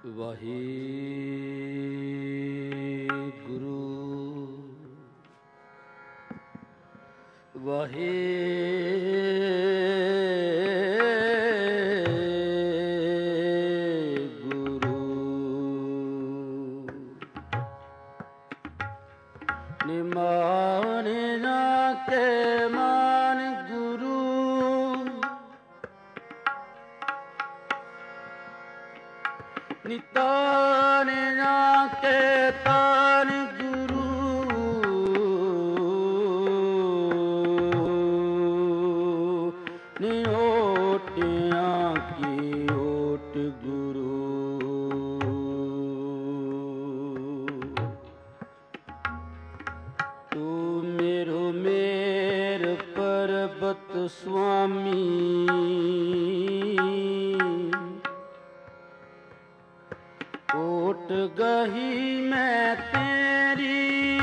ਵਾਹਿਗੁਰੂ ਵਾਹਿਗੁਰੂ ਨਿਮਾਨ ਨਾ ਕੇ ਮਾਨ ਗੁਰੂ ਨਿਤਾਨ ਨਾ ਕੇ ਤਾਨ ਗੁਰੂ ਨਿਓਟਿਆਂ ਕੀ ਓਟ ਗੁਰੂ ਤੂੰ ਮੇਰੋ ਮੇਰ ਪਰਬਤ ਸੁਆਮੀ ਓਟ ਗਹੀ ਮੈਂ ਤੇਰੀ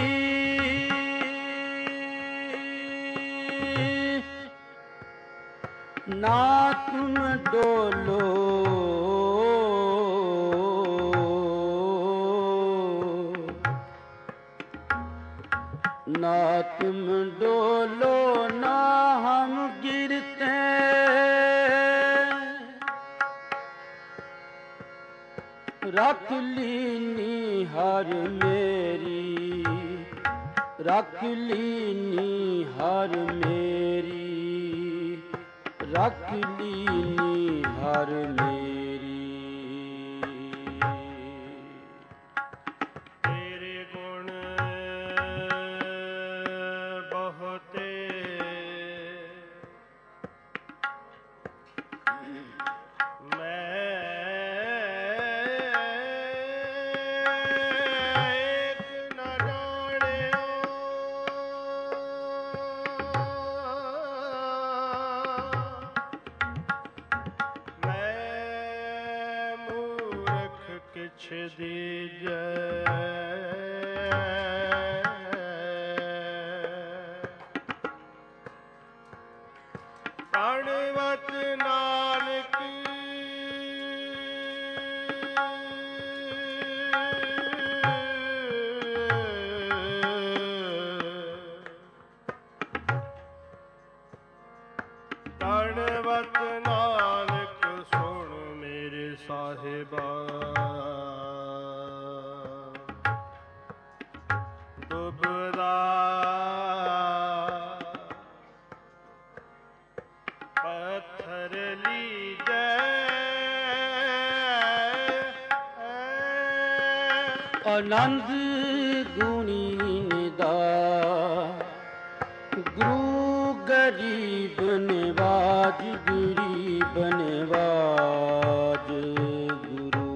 ਨਾ ਤੁਮ ਡੋਲੋ ना तुम डोलो ना हम गिरते रख लीनी हर मेरी रख लीनी हर मेरी रख लीनी हर मेरी ਪ੍ਰਾਣਵਤ ਨਾਨਕ ਪ੍ਰਾਣਵਤ ਨਾਨਕ ਸੁਣ ਮੇਰੇ ਸਾਹਿਬਾ ਦੁਬਦਾ ਪੱਥਰ ਲੀਜੈ ਆਨੰਦ ਗੁਣੀ ਨਿਦਾ ਗੁਰੂ ਗਰੀਬ ਨਿਵਾਜ ਗਰੀਬ ਨਿਵਾਜ ਗੁਰੂ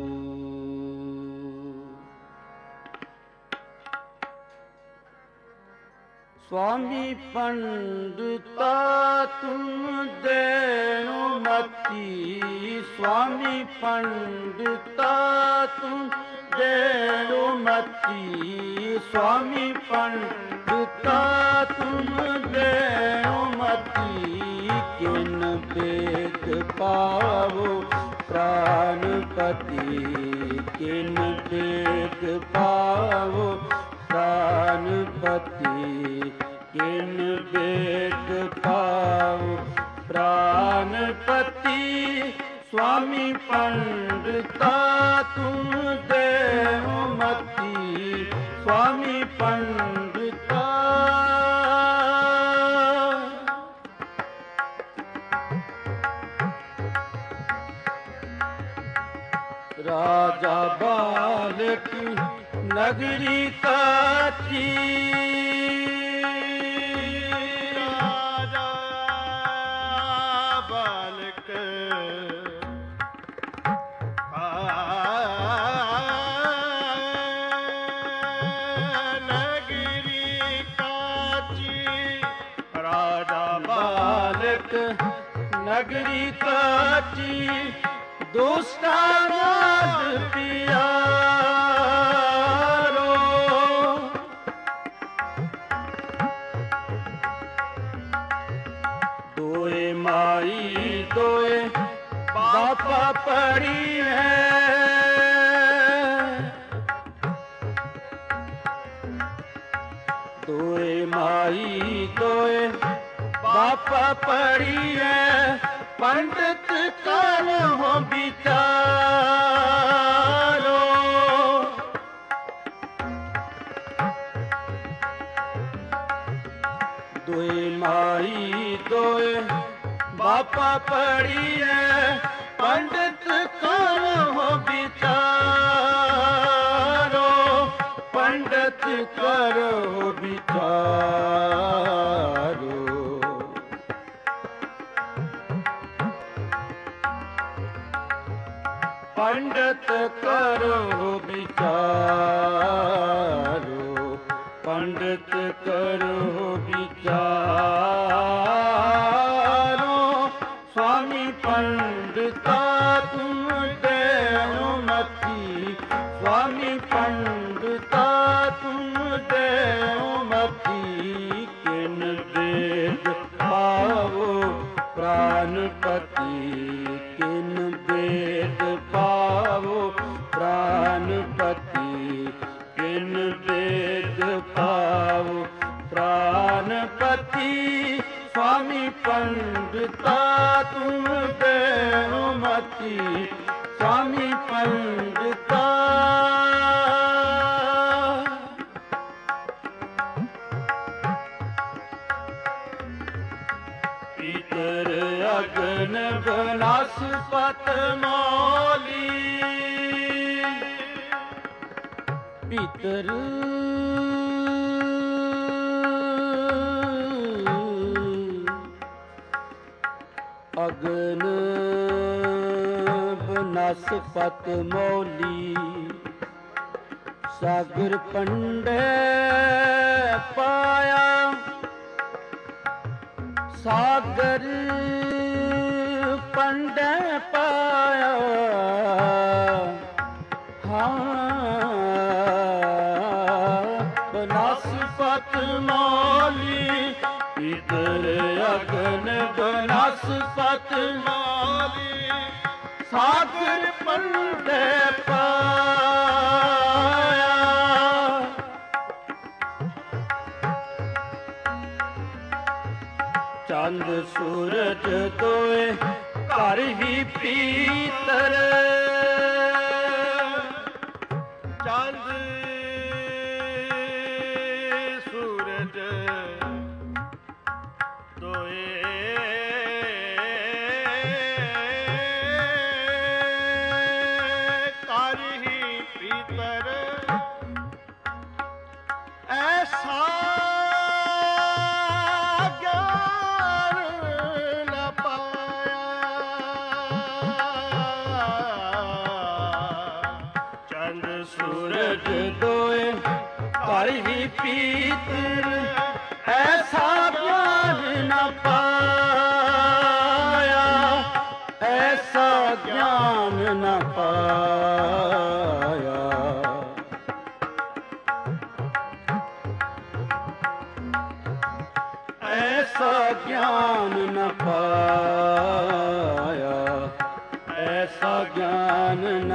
स्वामी पंडिता तुम देनो मती स्वामी पंडिता तुम देनो मती स्वामी पंडिता तुम देनो मती किन बेद पावो प्राणपति किन बेद पावो प्राणपति किन बेद पाओ प्राणपति स्वामी पंडिता तुम देहो मती स्वामी पंडिता राजा बालक नगरी काची नगरी काची दोस्तानाद पियारो दोए माई दोए बापा पड़ी है ਮਾਈ ਦੋਏ ਬਾਪਾ ਪੜੀਐ ਪੰਡਤ ਕਰਹੁ ਵਿਚਾਰੋ। ਦੋਏ ਮਾਈ ਦੋਏ ਬਾਪਾ ਪੜੀਐ ਪੰਡਤ ਕਰਹੁ ਵਿਚਾਰੋ। ਪੰਡਤ ਕਰਹੁ ਵਿਚਾਰੋ। ਪੰਡਤ ਕਰਹੁ ਵਿਚਾਰੋ। ਪੰਡਤ ਕਰਹੁ ਵਿਚਾਰੋ। स्वामी पंडिता तुम देहु मति। स्वामी पंडिता तुम देहु मति। किन वेद पावो प्राणपति। किन वेद पावो प्राणपति। किन वेद पावो प्राणपति। स्वामी पंडिता तुम देहु मति। स्वामी पंडिता पीतर अग्न बनस्पत मौली। पीतर अग्न बनस्पत मौली। सागर पंडे पाया। सागर पंडे पाया। हाँ बनस्पत मौली। इधर अग्न बनस्पत मौली। सागर पंडे पाया। चंद सूरज दोए घर ही पीतर। चंद सूरज दोए कर ही पीतर। ऐसा ज्ञान न पाया। चंद सूरज दोए घर ही पीतर। ऐसा ज्ञान न पाया। ऐसा ज्ञान न पाया। ऐसा ज्ञान न पाया। ऐसा ज्ञान न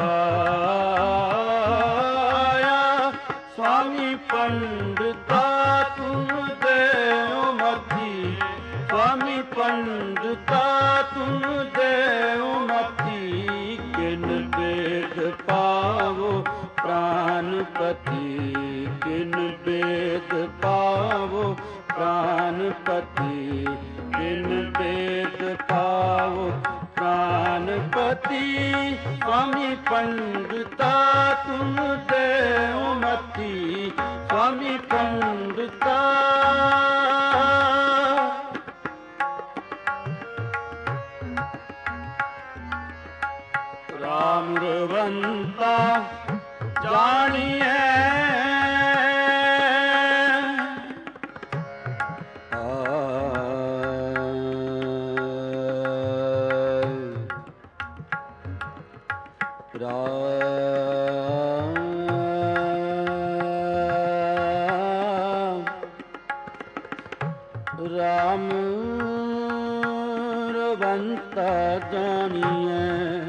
पाया। स्वामी पंडिता तुम देहु मति। स्वामी पंडिता तुम देहु मति। किन वेद पावो प्राणपति। किन वेद पावो प्राणपति। किन वेद पावो प्राणपति। स्वामी पंडिता तुम देहु मति। स्वामी पंडिता राम रवंता जानिए। राम रवंता जानिए।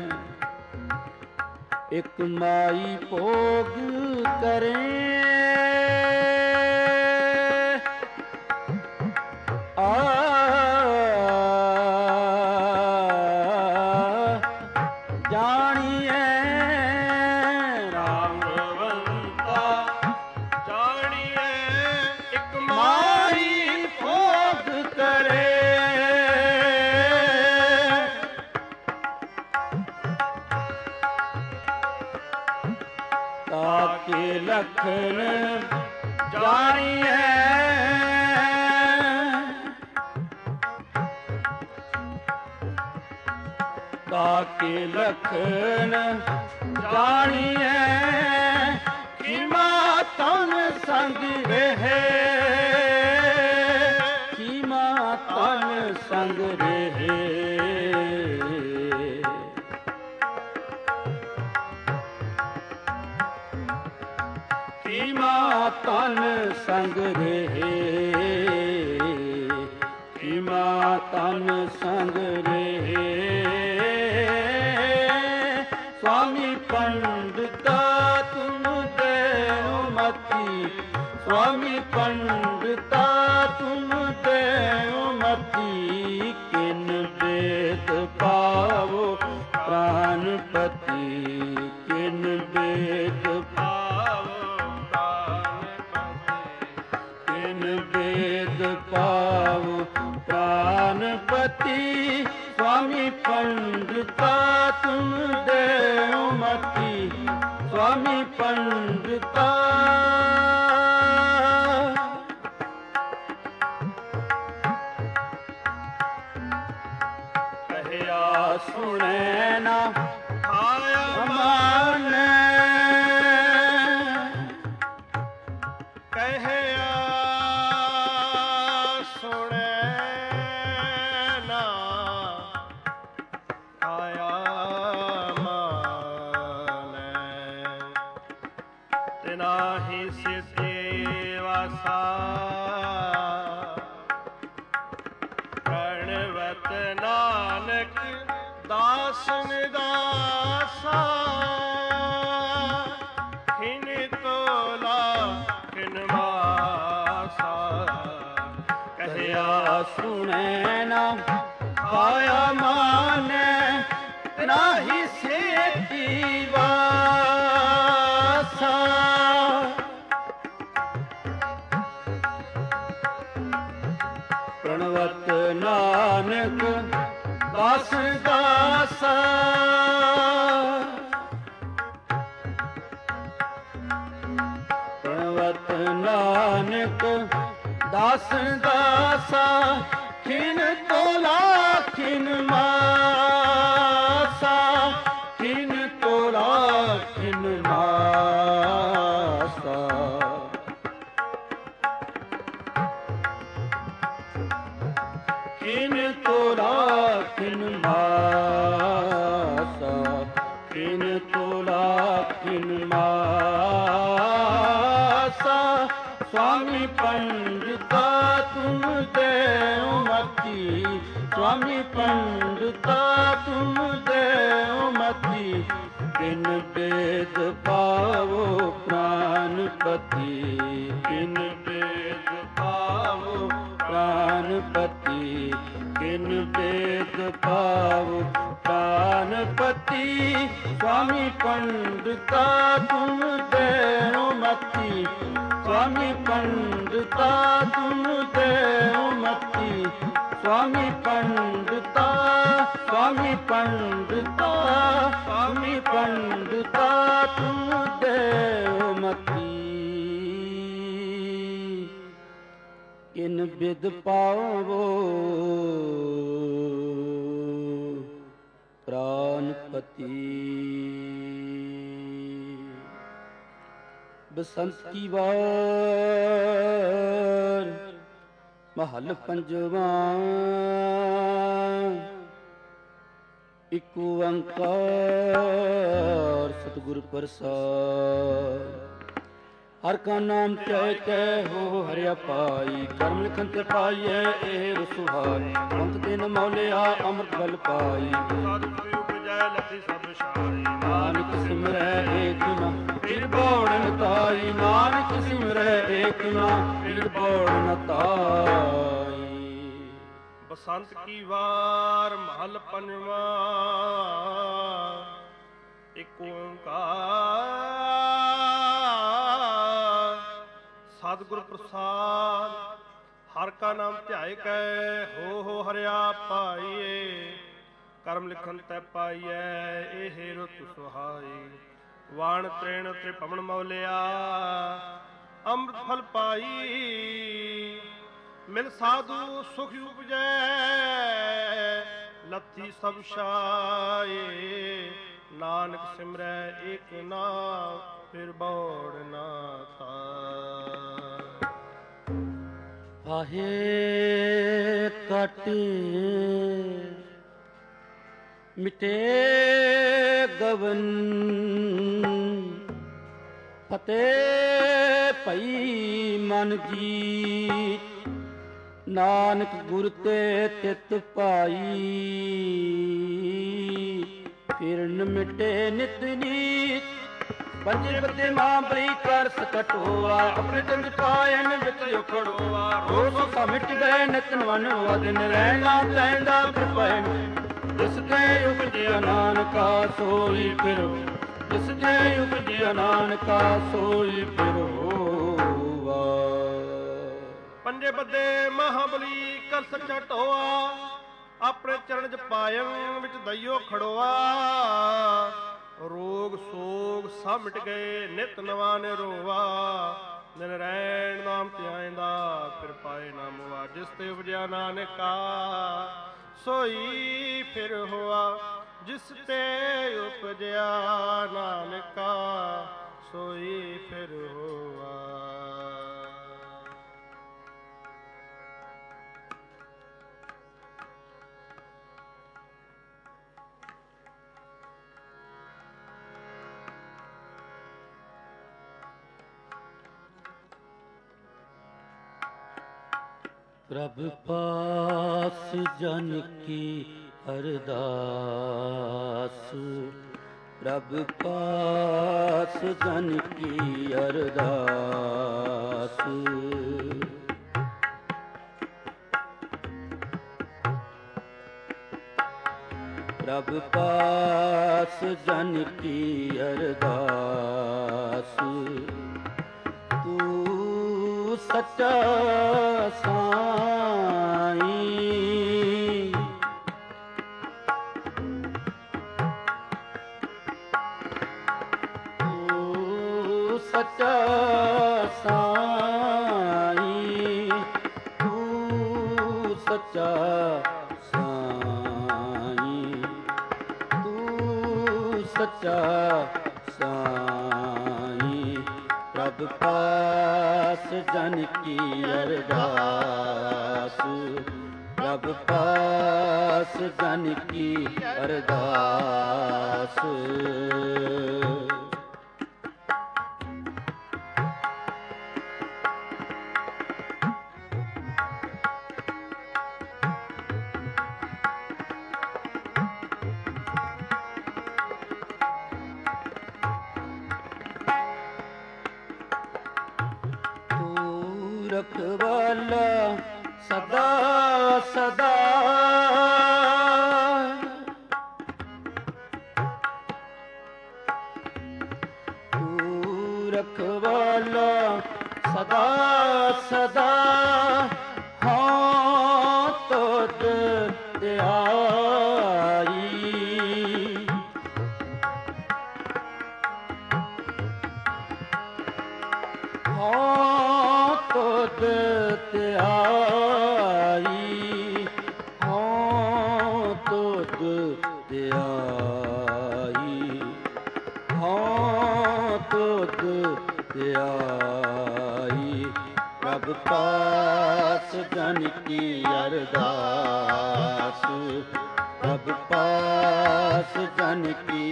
एक माई भोग करे ਕੇ ਲਖਨ ਜਾਣੀਐ ਤਾਕੇ ਲਖਨ ਜਾਣੀਐ ਖਿਮਾ ਤਨ ਸੰਗ ਰਹੇ ਖਿਮਾ ਤਨ ਸੰਗ ਰਹੇ ਖਿਮਾ ਤਨ ਸੰਗ ਰਹੇ ਖਿਮਾ ਤਨ ਸੰਗ ਰਹੇ स्वामी पंडिता तुम देव मती स्वामी पंडिता तुम देव मती किन वेद पावो प्राणपति किन वेद पावो प्राणपति किन वेद पावो प्राणपति स्वामी पंडिता तुम देव मती स्वामी पंडिता कहया सुने ना खाया माने कहया सुने नाहि सिद्धेवासा प्रणवत नानक दासन दासा खिन तोला खिन मासा कहया सुने ना खाया माने नाहि सिद्धेवासा प्रणवत नानक दास दासा प्रणवत नानक दास दासा खिन तोला खिन मासा खिन तोला खिन मासा खिन तोला खिन मासा खिन तोला खिन मासा स्वामी पंडिता तुम देव मती स्वामी पंडिता तुम देव मती किन वेद पावो प्राणपति किन वेद पावो प्राणपति किन वेद पावो प्राणपति स्वामी पंडिता तुम देव मती स्वामी पंडिता तुम देव मती स्वामी पंडिता स्वामी पंडिता स्वामी पंडिता तुम देव मती किन विद पावो प्राणपति बसंत की वार महल पंजवा इक ओंकार सतगुर प्रसाद हर का नाम तय तय हो हरिया पाई कर्म लिखन ते पाइए ए रसुहाई पंत दिन मौलिया अमृत बल पाई नानक सिमरै एक ना फिर बौड़न ताई नानक सिमरै एक ना फिर बौड़न ताई। बसंत की वार महल पंजवा एक ओंकार सतगुर प्रसाद हर का नाम ध्याय कै हो हरिया पाइए कर्म लिखन तै पाइए ए रुत सुहाई ਵਾਣ ਤ੍ਰਿਣ ਤ੍ਰਿਭਵਨ ਮੌਲਿਆ ਅੰਮ੍ਰਿਤ ਫਲ ਪਾਈ ਮਿਲ ਸਾਧੂ ਸੁਖ ਉਪਜੈ ਲੱਥੀ ਸਭ ਛਾਏ ਨਾਨਕ ਸਿਮਰੈ ਏਕ ਨਾਮ ਫਿਰ ਬੋੜ ਨਾ ਥਾਇ। ਆਹੇ ਕਾਟੇ ਮਿਟੇ ਗਵਨ ਫਤਿਹ ਭਈ ਮਨ ਜੀਤ ਨਾਨਕ ਗੁਰ ਤੇ ਤਿਤ ਪਾਈ ਫਿਰ ਨ ਮਿਟੇ ਨਿਤ ਨੀਤ ਪੰਜੇ ਬੱਦੇ ਮਾਂ ਬਲੀ ਕਰ ਸਕਟੋਆ ਆਪਣੇ ਚੰਦ ਕਾਇਨ ਵਿੱਚ ਉਖੜੋਆ ਰੋਸ ਸਾ ਮਿਟ ਗਏ ਨਿਤ ਨਵਨ ਵਦਨ ਰਹਿਣਾ ਤੈਂਦਾ ਕਿਰਪਾਇ ਜਿਸ ਤੇ ਉਪਜਿਆ ਨਾਨਕਾ ਸੋਈ ਫਿਰੋ ਜਿਸ ਤੇ ਉਪਜਿਆ ਨਾਨਕਾ ਸੋਈ ਫਿਰੋਵਾ। ਪੰਜੇ ਬੱਦੇ ਮਹਾਬਲੀ ਕਰ ਸੱਚਾ ਢੋਆ ਆਪਣੇ ਚਰਨ ਚ ਪਾਇਨ ਵਿੱਚ ਦਈਓ ਖੜੋਆ ਰੋਗ ਸੋਗ ਸਭ ਮਿਟ ਗਏ ਨਿਤ ਨਵਾਂ ਨਿਰੋਵਾ ਦਿਨ ਰਹਿਣ ਨਾਮ ਧਿਆਇਂਦਾ ਫਿਰ ਪਾਏ ਨਾ ਮੁਆ ਜਿਸ ਤੇ ਉਪਜਿਆ ਨਾਨਕਾ ਸੋਈ ਫਿਰ ਹੋਆ ਜਿਸ ਤੇ ਉਪਜਿਆ ਨਾਨਕਾ ਸੋਈ ਫਿਰ ਹੋਆ। ਪ੍ਰਭ ਪਾਸ ਜਨ ਕੀ ਅਰਦਾਸ ਪ੍ਰਭ ਪਾਸ ਜਨ ਕੀ ਅਰਦਾਸ ਪ੍ਰਭ ਪਾਸ ਜਨ ਕੀ ਅਰਦਾਸ ਤੂੰ ਸੱਚਾ ਸਾਈਂ ਤੂੰ ਸੱਚਾ ਸਾਈਂ ਤੂੰ ਸੱਚਾ ਸਾਈਂ ਤੂੰ ਸੱਚਾ ਸਾਈਂ ਪ੍ਰਭ ਪਾਸ ਜਨ ਕੀ ਅਰਦਾਸ ਪ੍ਰਭ ਪਾਸ ਜਨ ਕੀ ਅਰਦਾਸ। ਰਖਵਾਲਾ ਸਦਾ ਸਦਾ ਤੂੰ ਰਖਵਾਲਾ ਸਦਾ ਸਦਾ ਹਾਂ ਤੁਧ ਧਿਆਈ ਹਾਂ ਤੁਧ ਧਿਆਈ ਹਾਂ ਤੁਧ ਧਿਆਈ ਹਾਂ ਤੁਧ ਧਿਆਈ ਪ੍ਰਭ ਪਾਸ ਜਨ ਕੀ ਅਰਦਾਸ ਪ੍ਰਭ ਪਾਸ ਜਨ ਕੀ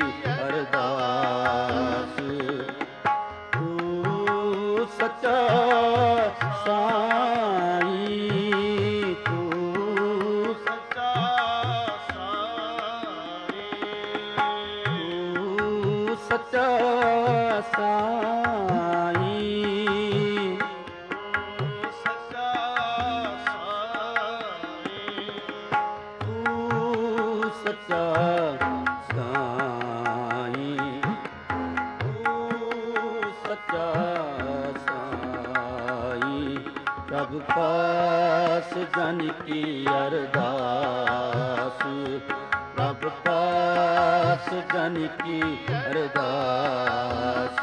ਅਰਦਾਸ ਤੂੰ ਸੱਚਾ ਸਾਈਂ ਤੂੰ ਸੱਚਾ ਸਾਈਂ ਤੂੰ ਸੱਚਾ ਸਾਈਂ ਤੂੰ ਸੱਚਾ ਸਾਈਂ ਤੂੰ ਸੱਚਾ ਸਾਈਂ ਤੂੰ ਸੱਚਾ ਸਾਈਂ ਪ੍ਰਭ ਪਾਸ ਜਨ ਕੀ ਅਰਦਾਸ ਪ੍ਰਭ ਪਾਸ ਪਾਸ ਜਨ ਕੀ ਅਰਦਾਸ।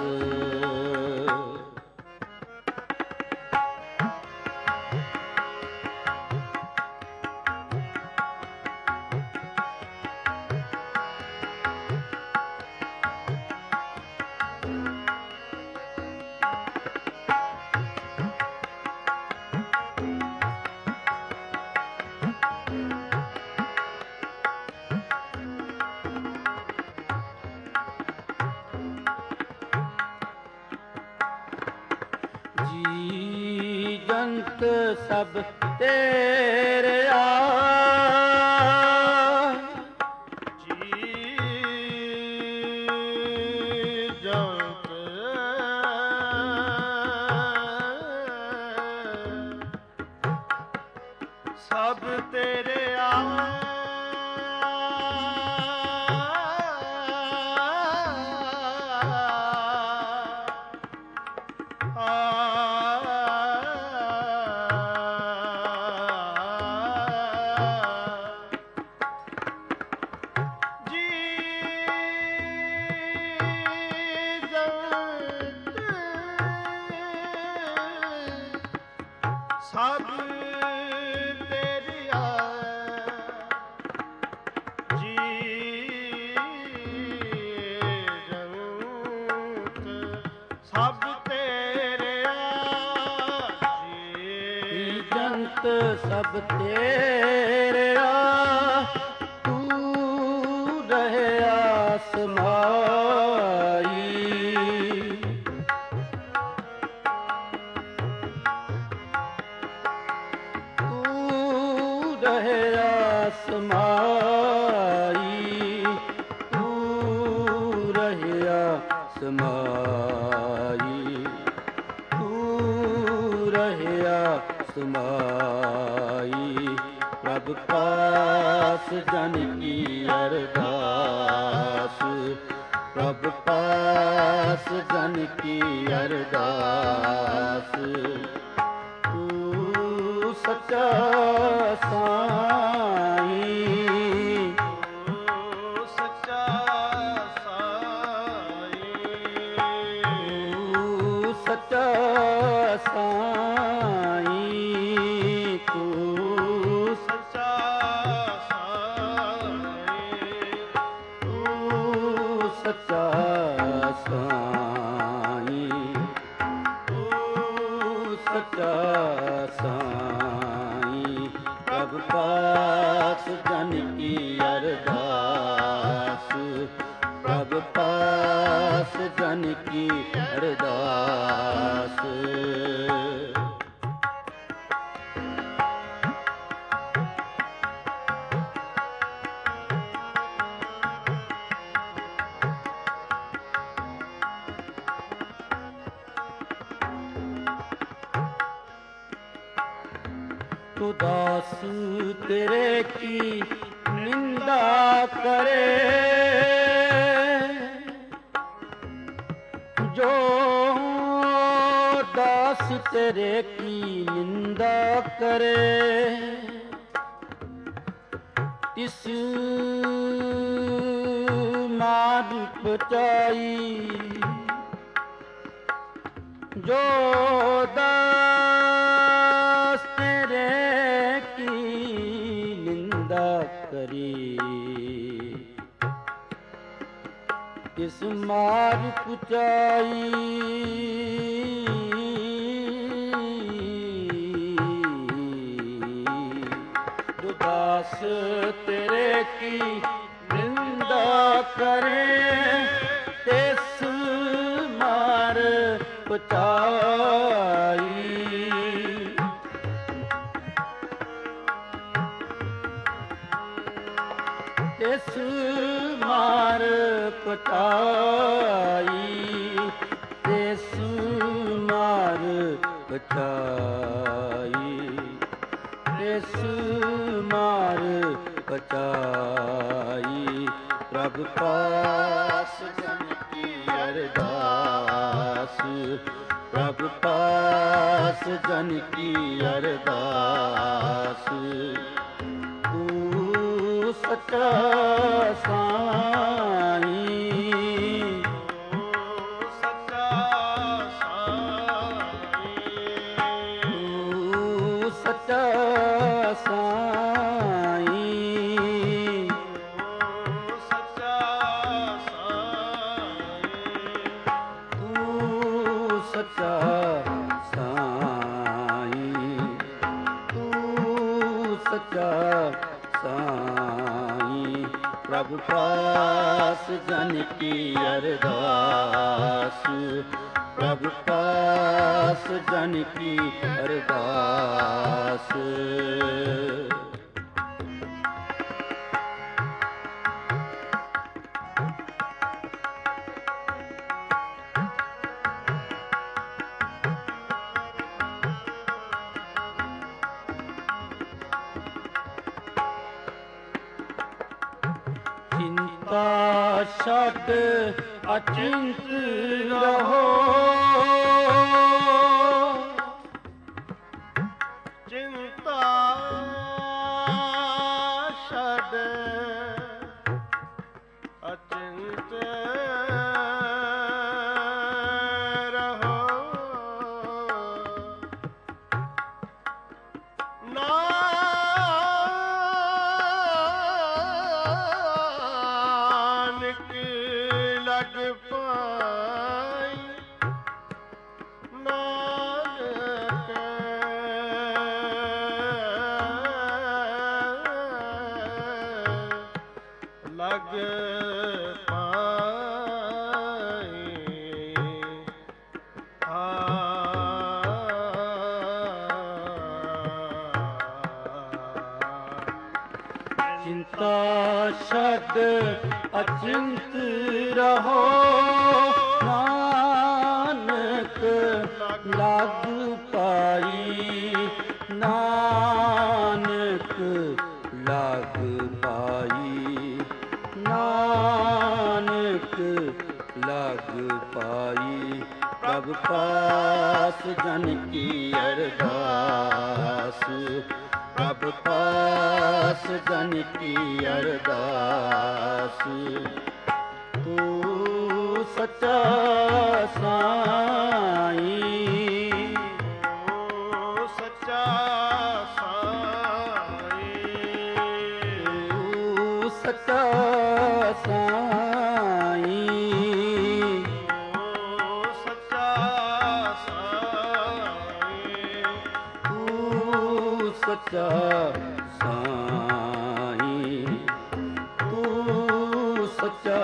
ਜੀ ਜੰਤ ਸਭ ਤੇਰਿਆ, ਜੀ ਜੰਤ ਸਭ ਤੇਰਿਆ, ਸਭ ਤੇਰਿਆ, ਜੀ ਜੰਤ ਸਭ ਤੇਰਿਆ, ਜੀ ਜੰਤ ਸਭ ਤੇਰਿਆ, ਤੂੰ ਰਹਿਆ ਸਮਾਈ। ਤੂੰ ਰਹਿਆ ਸਮਾਈ, ਤੂੰ ਰਹਿਆ ਸਮਾਈ, ਤੂੰ ਰਹਿਆ ਸਮਾਈ। ਪ੍ਰਭ ਪਾਸ ਜਨ ਕੀ ਅਰਦਾਸ, ਪ੍ਰਭ ਪਾਸ ਜਨ ਕੀ ਅਰਦਾਸ। ਤੂੰ ਸੱਚਾ ਸਾਈਂ, ਤੂੰ ਸੱਚਾ ਸਾਈਂ, ਤੂੰ ਸੱਚਾ ਸਾਈਂ, ਤੂੰ ਸੱਚਾ ਸਾਈਂ, ਤੂੰ ਸੱਚਾ ਸਾਈਂ, ਤੂੰ ਸੱਚਾ ਸਾਈਂ। ਪ੍ਰਭ ਪਾਸ ਜਨ ਕੀ ਅਰਦਾਸ, ਪ੍ਰਭ ਪਾਸ ਜਨ ਕੀ ਅਰਦਾਸ। ਤੂੰ ਦਾਸ ਤੇਰੇ ਕੀ ਨਿੰਦਾ ਕਰੇ, ਜੋ ਦਾਸ ਤੇਰੇ ਕੀ ਨਿੰਦਾ ਕਰੇ, ਤਿਸ ਮਾਰ ਪਚਾਈ। ਜੋ ਦਾਸ ਤੇਰੇ ਕੀ ਨਿੰਦਾ ਕਰੀ, ਤਿਸ ਮਾਰ ਪਚਾਈ। ਜੋ ਦਾਸ ਤੇਰੇ ਕੀ ਨਿੰਦਾ ਕਰੇ, ਤਿਸ ਮਾਰ ਪਚਾਈ। ਤਿਸ ਮਾਰ ਪਚਾਈ, ਤਿਸ ਮਾਰ ਪਚਾਈ, ਤਿਸ ਮਾਰ ਪਚਾਈ। ਪ੍ਰਭ ਪਾਸ ਜਨ ਕੀ ਅਰਦਾਸ, ਪ੍ਰਭ ਪਾਸ ਜਨ ਕੀ ਅਰਦਾਸ। ਤੂੰ ਸੱਚਾ ਸਾਈਂ, ਪਾਸ ਜਨ ਕੀ ਅਰਦਾਸ, ਪ੍ਰਭ ਪਾਸ ਜਨ ਕੀ ਅਰਦਾਸ। ਚਿੰਤਾ ਛੱਡ ਅਚਿੰਤ ਰਹੋ, ਚਿੰਤਾ ਛੱਡ ਅਚਿੰਤ ਰਹੋ, ਨਾਨਕ ਲਗ ਪਾਈ, ਨਾਨਕ ਲਗ ਚਿੰਤਾ ਛੱਡ ਅਚਿੰਤ ਰਹੋ, ਨਾਨਕ ਲਗ ਪਾਈ, ਨਾਨਕ ਲਗ ਪਾਈ, ਨਾਨਕ ਲਗ ਪਾਈ। ਪ੍ਰਭ ਪਾਸ ਜਨ ਕੀ ਅਰਦਾਸ, ਪ੍ਰਭ ਪਾਸ ਜਨ ਕੀ ਅਰਦਾਸ। ਤੂੰ ਸੱਚਾ ਸਾਈਂ, ਤੂੰ ਸੱਚਾ ਸਾਈਂ, ਤੂੰ ਸੱਚਾ ਸਾਈਂ, ਤੂੰ ਸੱਚਾ ਸਾਈਂ, ਤੂੰ ਸੱਚਾ ਸਾਈਂ, ਤੂੰ ਸੱਚਾ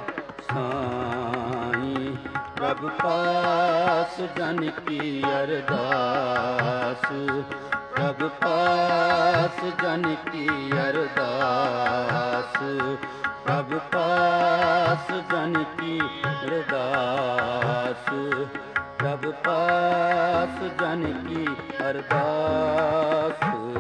ਸਾਈਂ। ਪ੍ਰਭ ਪਾਸ ਜਨ ਕੀ ਅਰਦਾਸ, ਪ੍ਰਭ ਪਾਸ ਜਨ ਕੀ ਅਰਦਾਸ, ਪ੍ਰਭ ਪਾਸ ਜਨ ਕੀ ਅਰਦਾਸ, ਪ੍ਰਭ ਪਾਸ ਜਨ ਕੀ ਅਰਦਾਸ।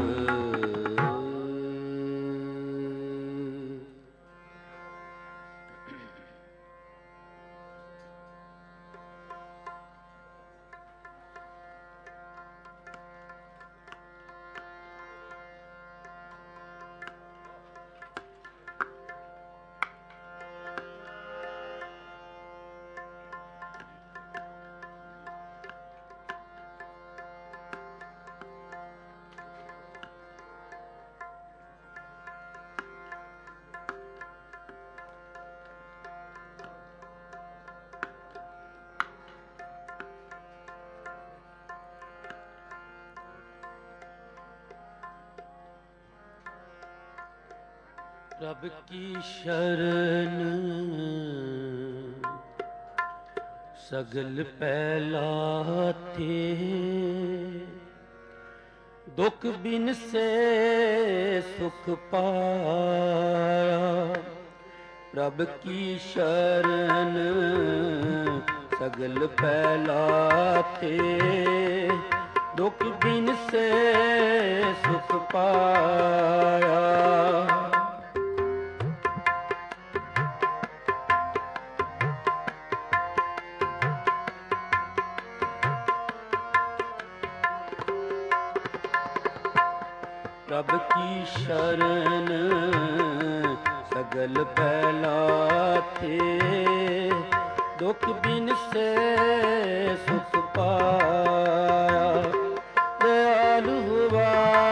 ਪ੍ਰਭ ਕੀ ਸ਼ਰਨ ਸਗਲ ਪਹਿਲਾਥੇ, ਦੁਖ ਬਿਨ ਸੇ ਸੁਖ ਪਾਇਆ। ਪ੍ਰਭ ਕੀ ਸ਼ਰਨ ਸਗਲ ਪਹਿਲਾਥੇ, ਦੁਖ ਬਿਨ ਸੇ ਸੁਖ ਪਾਇਆ। ਪ੍ਰਭ ਕੀ ਸ਼ਰਨ ਸਗਲ ਪਹਿਲਾਥੇ, ਦੁਖ ਬਿਨ ਸੇ ਸੁਖ ਪਾਇਆ। ਦਇਆਲੁ ਹੁਆ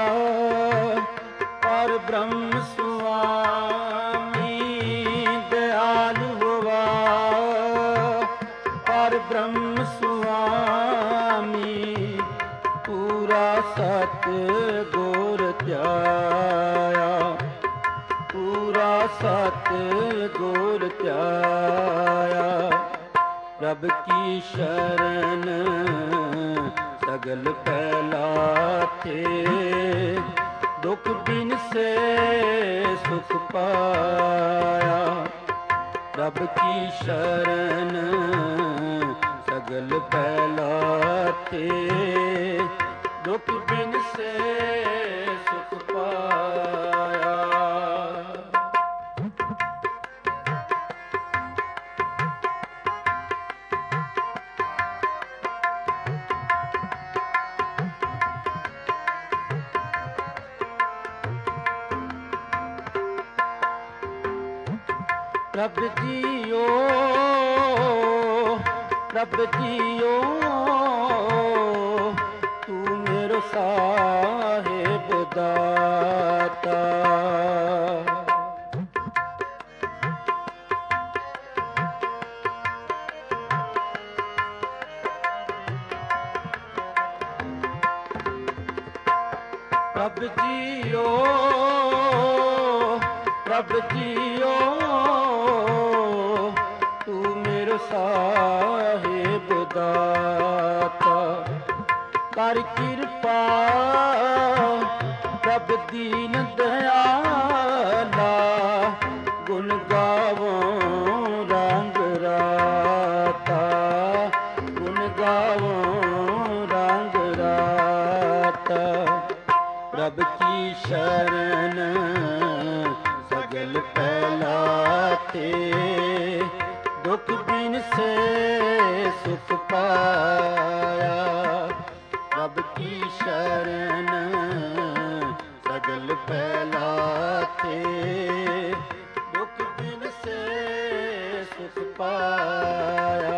ਪਰ ਬ੍ਰਹਮ ਸੁਆਮੀ, ਦਇਆਲੁ ਹੁਆ ਪਰ ਬ੍ਰਹਮ ਸੁਆਮੀ। ਪੂਰਾ ਸਤ ਗੁਰ ਧਿਆਇਆ, ਪੂਰਾ ਸਤ ਗੁਰ ਧਿਆਇਆ। ਪ੍ਰਭ ਕੀ ਸ਼ਰਨ ਸਗਲ ਪਹਿਲਾਥੇ, ਦੁਖ ਬਿਨ ਸੇ ਸੁਖ ਪਾਇਆ। ਪ੍ਰਭ ਕੀ ਸ਼ਰਨ ਸਗਲ ਪਹਿਲਾਥੇ, ਦੁਖ ਬਿਨ ਸੇ ਸੁਖ ਪਾਇਆ। ਪ੍ਰਭ ਜੀਓ, ਪ੍ਰਭ ਜੀਓ, ਤੂੰ ਮੇਰਾ ਸਾਹਿਬ ਦਾਤਾ। ਪ੍ਰਭ ਜੀਓ, ਪ੍ਰਭ ਜੀਓ, ਤੂੰ ਮੇਰਾ ਸਾਹਿਬ ਦਾਤਾ। ਕਰ ਕਿਰਪਾ ਪ੍ਰਭ ਦੀਨ ਦਇਆਲਾ, ਗੁਣ ਗਾਵੋਂ ਰੰਗ ਰਾਤਾ, ਗੁਣ ਗਾਵੋਂ ਰੰਗ ਰਾਤਾ। ਪ੍ਰਭ ਕੀ ਸ਼ਰਨ ਸਗਲ ਪਹਿਲਾਥੇ, ਦੁਖ ਬਿਨ ਸੇ ਸੁਖ ਪਾਇਆ। ਪ੍ਰਭ ਕੀ ਸ਼ਰਨ ਸਗਲ ਪਹਿਲਾਥੇ, ਦੁਖ ਬਿਨ ਸੇ ਸੁਖ ਪਾਇਆ।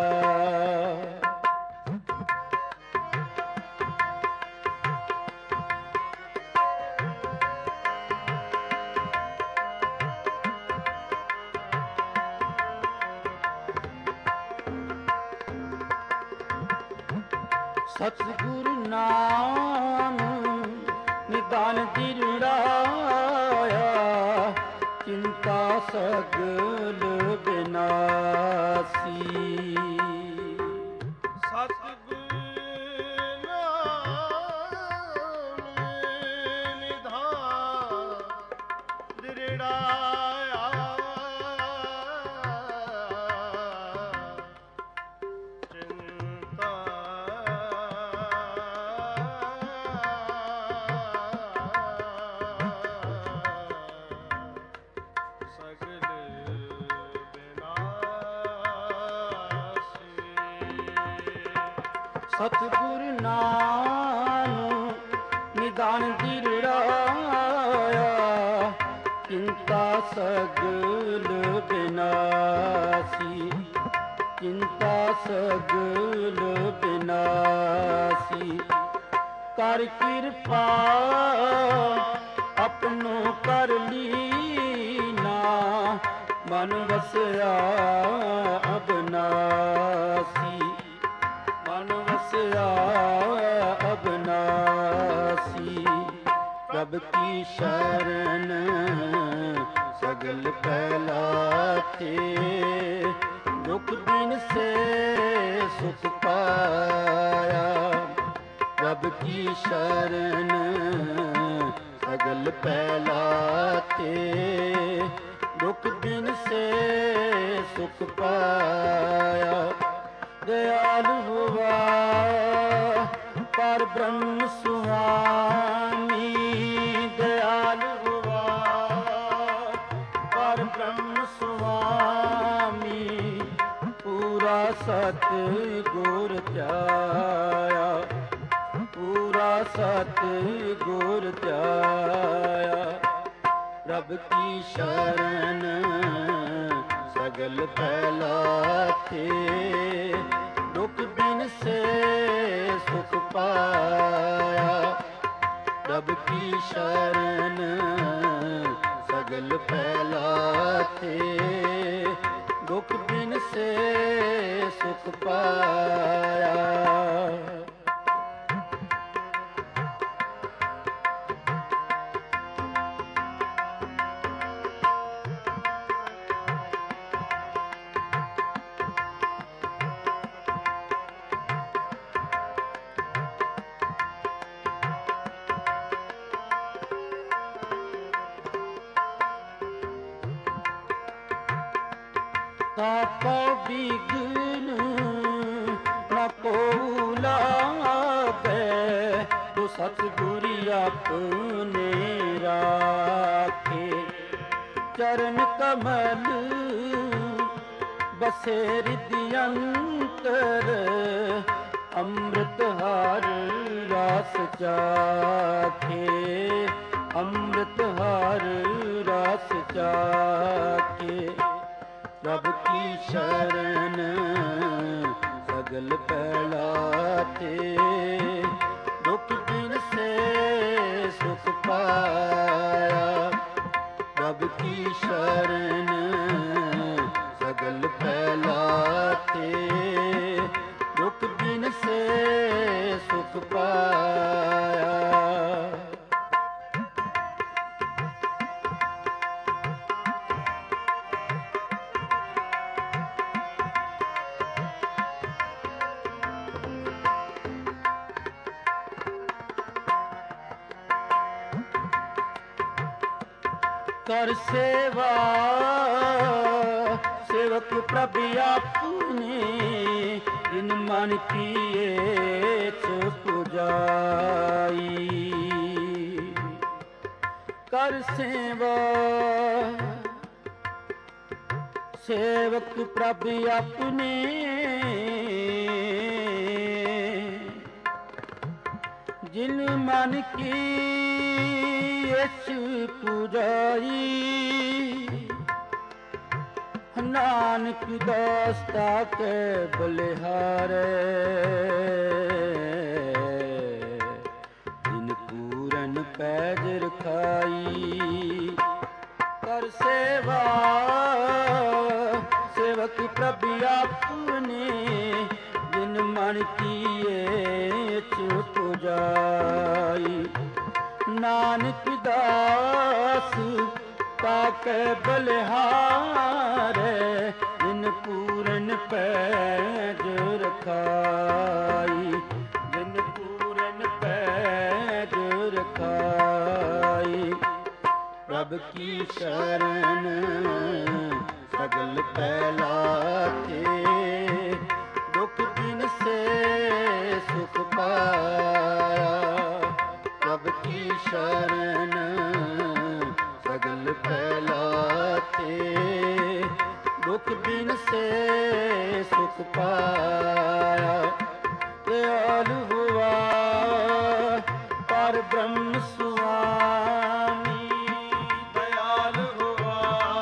ਸਤਿਗੁਰ ਨਾਮ ਨਿਦਾਨ ਦਿਰੜਾਇਆ, ਚਿੰਤਾ ਸਗਲ ਬਿਨਾਸੀ। ਸਤਿਗੁਰ ਨਾਮ ਨਿਧਾਨ ਦਿਰੜਾਇਆ, ਚਿੰਤਾ ਸਤਿਗੁਰ ਨਾਮ ਨਿਦਾਨ ਦਿਰੜਾਇਆ, ਚਿੰਤਾ ਸਗਲ ਬਿਨਾਸੀ। ਚਿੰਤਾ ਸਗਲ ਬਿਨਾਸੀ। ਕਰ ਕਿਰਪਾ ਆਪਣੋ ਕਰ ਲੀਨਾ, ਮਨ ਵਸਿਆ ਅਬਨਾਸੀ। ਮਨ ਵਸਿਆ ਅਬਨਾਸੀ। ਪ੍ਰਭ ਕੀ ਸ਼ਰਨ ਸਗਲ ਪਹਿਲਾਥੇ, ਦੁਖ ਬਿਨ ਸੇ ਸੁਖ ਪਾਇਆ। ਪ੍ਰਭ ਕੀ ਸ਼ਰਨ ਸਗਲ ਪਹਿਲਾਥੇ, ਦੁਖ ਬਿਨ ਸੇ ਸੁਖ ਪਾਇਆ। ਦਇਆਲ ਹੁਆ ਪਰ ਬ੍ਰਹਮ ਸੁਆਮੀ, ਦਇਆਲ ਹੁਆ ਪਰ ਬ੍ਰਹਮ ਸੁਆਮੀ। ਪੂਰਾ ਸਤ ਗੁਰ ਧਿਆਇਆ, ਪੂਰਾ ਸਤ ਗੁਰ ਧਿਆਇਆ। ਪ੍ਰਭ ਕੀ ਸ਼ਰਨ ਸਗਲ ਪਹਿਲਾਥੇ, ਦੁਖ ਬਿਨ ਸੇ ਸੁਖ ਪਾਇਆ। ਪ੍ਰਭ ਕੀ ਸ਼ਰਨ ਸਗਲ ਪਹਿਲਾਥੇ, ਦੁਖ ਬਿਨ ਸੇ ਸੁਖ ਪਾਇਆ। ताको बिघ्न न को लागे, तो सतगुरु अपने राखे। चरण कमल बसे हृदय अंतर, अमृत हर रस चाखे। अमृत हर रस चाखे। प्रभु की शरण सगल पैलाते, दुख दिन से सुख पाया। प्रभु की शरण सगल पैलाते, दुख दिन से सुख पाया। कर सेवा सेवक प्रभु अपने, जिन मन किए पुजाई। कर सेवा सेवक प्रभु अपने, जिन मन की पुजाई। नानक दास्ता के बलिहारे, जिन पूरन पैज रखाई। कर सेवा सेवक प्रभु अपने, जिन मन किए पुजाई। नानक दास ताके बलिहारे, जिन पूरन पैज रखाई। जिन पूरन पैज रखाई। प्रभु की शरण सगल पैलाते, दुख दिन से सुख पाया। प्रभु की शरण सगल पैलाते, दुख बिन से सुख पाया। दयालु हुआ पर ब्रह्म स्वामी, दयालु हुआ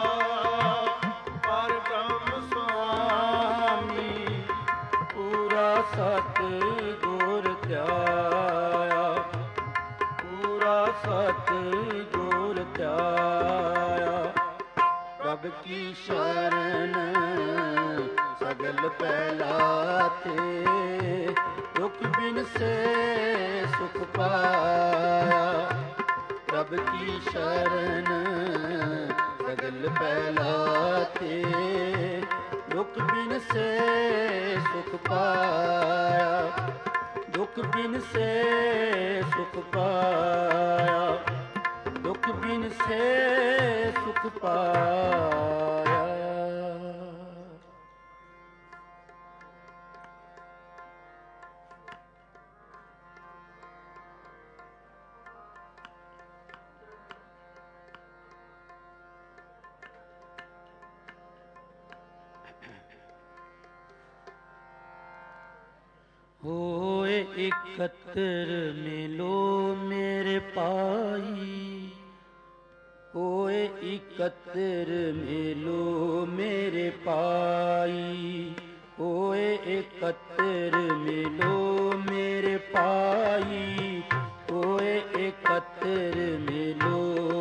पर ब्रह्म स्वामी। पूरा सतगुर ध्याया, पूरा सतगुर ध्याया। प्रभु की शरण सगल पैलाते, दुख बिन से सुख पाया। प्रभु की शरण सगल पैलाते, दुख बिन से सुख पाया। दुख बिन से सुख पाया। दुख बिन से सुख पाया। होए एकत्र मिलो मेरे पाई, होए एकत्र मिलो मेरे पाई। होए एकत्र मिलो मेरे पाई, होए एकत्र मिलो।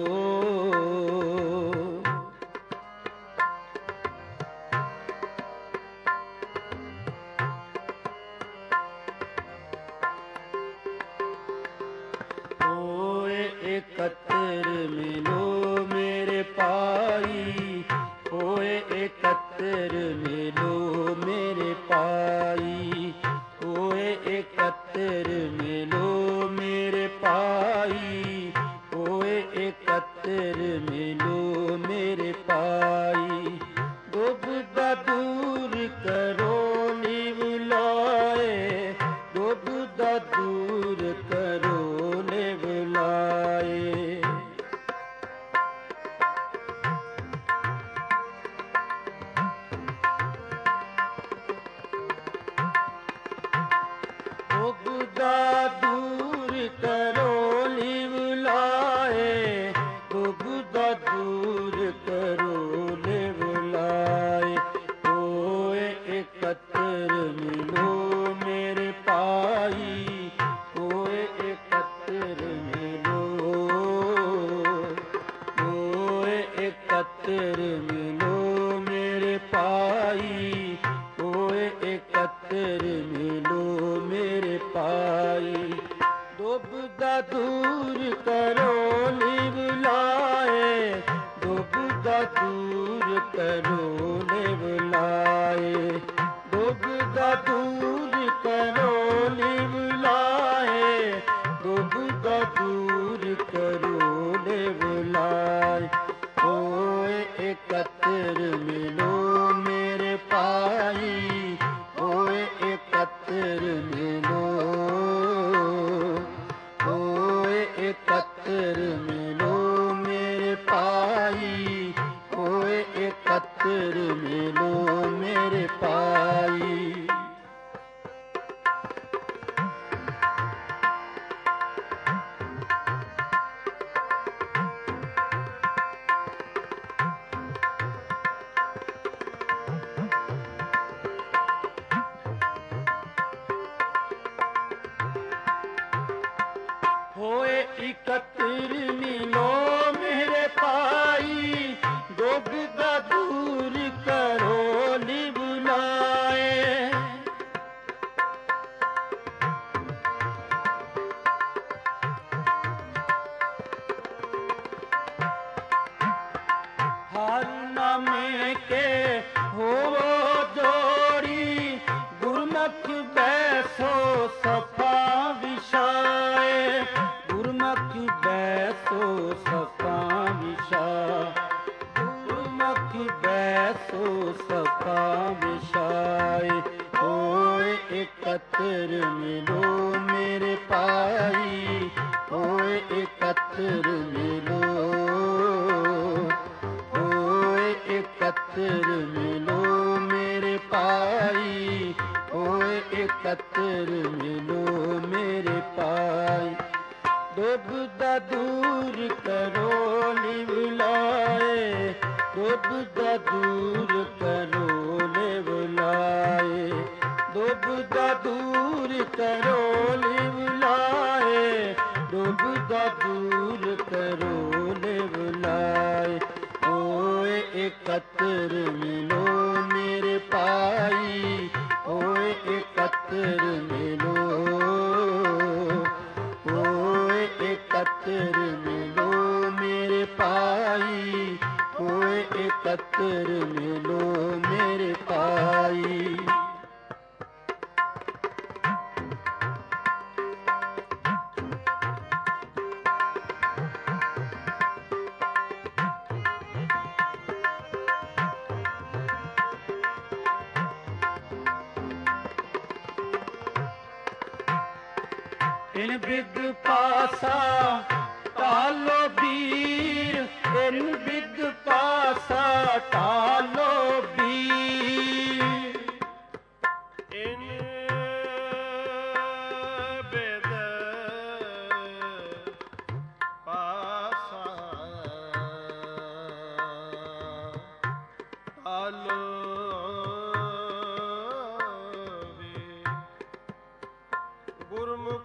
एकत्र मिलो मेरे पाई, होए एकत्र मिलो मेरे पाई। होए एकत्र मिलो मेरे पाई, होए एकत्र मिलो मेरे पाई। दुबदा ਦੂਰ ਕਰੋ ਲਿਵ ਲਾਏ, ਦੁਬਦਾ ਦੂਰ ਕਰੋ ਲਿਵ ਲਾਏ। ਦੁਬਦਾ ਦੂਰ ਕਰੋ ਲਿਵ ਲਾਏ, ਦੁਬਦਾ ਦੂਰ ਕਰੋ ਲਿਵ ਲਾਏ। ਹੋਏ ਇਕੱਤਰ ਮਿਲੋ ਮੇਰੇ ਭਾਈ, ਹੋਏ ਇਕੱਤਰ ਮਿਲੋ, ਹੋਏ ਇਕੱਤਰ ਮਿਲੋ ਮੇਰੇ ਭਾਈ, ਹੋਏ ਇਕੱਤਰ ਮਿਲੋ ਮੇਰੇ ਭਾਈ। ਦੁਬਦਾ ਦੂਰ ਕਰੋ ਲਿਵ ਲਾਏ, ਦੁਬਦਾ ਦੂਰ ਕਰੋ ਲਿਵ ਲਾਏ, ਦੁਬਦਾ ਦੂਰ ਕਰੋ ਲਿਵ ਲਾਏ, ਦੁਬਦਾ ਦੂਰ ਕਰੋ ਲਿਵ ਲਾਏ। ਹੋਏ ਇਕੱਤਰ ਮਿਲੋ ਮੇਰੇ ਭਾਈ, ਹੋਏ ਇਕੱਤਰ ਮਿਲੋ, ਹੋਏ ਇਕੱਤਰ ਮਿਲੋ ਮੇਰੇ ਭਾਈ, ਹੋਏ ਇਕੱਤਰ ਮਿਲੋ ਮੇਰੇ ਭਾਈ। ਹੋਏ ਇਕੱਤਰ ਮਿਲੋ ਮੇਰੇ ਭਾਈ, ਦੁਬਦਾ ਦੂਰ ਕਰੋ ਲਿਵ ਲਾਏ। ਹਰ ਨਾਮੇ ਕੇ ਹੋਵੋ ਜੋੜੀ, ਗੁਰਮੁਖ ਬੈਸੋ ਸਫਾ ਵਿਛਾਏ, ਗੁਰਮੁਖ ਬੈਸੋ ਸਫਾ ਵਿਛਾਏ, ਗੁਰਮੁਖ ਬੈਸੋ ਸਫਾ ਵਿਛਾਏ। ਹੋਏ ਇਕੱਤਰ ਮਿਲੋ ਮੇਰੇ ਭਾਈ, ਹੋਏ ਇਕੱਤਰ ਮਿਲੋ, ਹੋਏ ਇਕੱਤਰ ਮਿਲੋ ਮੇਰੇ ਭਾਈ, ਹੋਏ ਇਕੱਤਰ ਮਿਲੋ ਮੇਰੇ ਭਾਈ। ਦੁਬਦਾ ਦੂਰ ਕਰੋ ਲਿਵ ਲਾਏ, ਦੁਬਦਾ ਦੂਰ ਕਰੋ ਲਿਵ ਲਾਏ, ਦੁਬਦਾ ਦੂਰ ਕਰੋ ਲਿਵ ਲਾਏ, ਦੁਬਦਾ ਦੂਰ ਕਰੋ ਲਿਵ ਲਾਏ। ਹੋਏ ਇਕੱਤਰ ਮਿਲੋ ਮੇਰੇ ਭਾਈ, ਹੋਏ ਇਕੱਤਰ ਮਿਲੋ, ਹੋਏ ਇਕੱਤਰ ਮਿਲੋ ਮੇਰੇ ਭਾਈ, ਹੋਏ ਇਕੱਤਰ ਮਿਲੋ ਮੇਰੇ ਭਾਈ। ਇਨ ਬਿਦ ਪਾਸਾ ਟਾਲੋ ਵੀਰ, ਇਨ ਬਿਦ ਪਾਸਾ ਟਾਲੋ ਵੀਰ। ਇਨ ਬਿਦ ਪਾਸਾ ਟਾਲੋ ਵੀਰ, ਗੁਰਮੁਖ